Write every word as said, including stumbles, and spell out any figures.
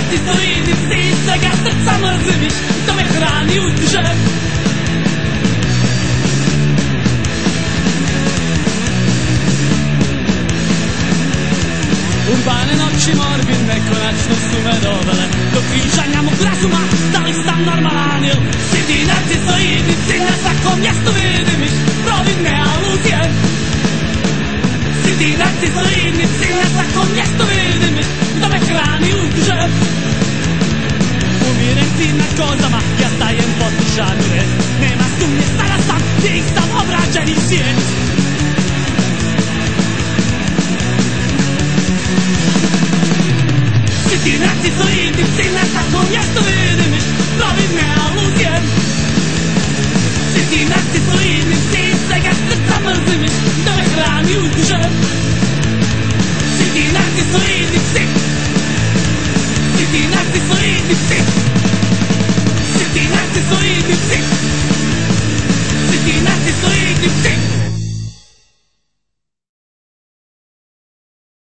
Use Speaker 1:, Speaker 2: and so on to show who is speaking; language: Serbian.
Speaker 1: narci solidni psi, svega srca mrzim ih, to me hrani uzduže. Urbane noći morbidne konačno su me dovele do križanja mog razuma, da li sam normalan il svi ti narcisoidni psi, na svakom mjestu vidim ih, providne aluzije. Svi ti narcisoidni psi, na svakom mjestu vidim ih, to me hrani uzduže. Umiren si na kozama, ja stajem poslušan red, nema sumnje, sada sam tih sam obrađeni svijet. Svi ti narcisoidni psi, na svakom mjestu vidim ih, providne aluzije. Svi ti narcisoidni psi, svega srca mrzim ih, da me hrani uzduže. Svi ti narcisoidni psi, svi ti narcisoidni psi.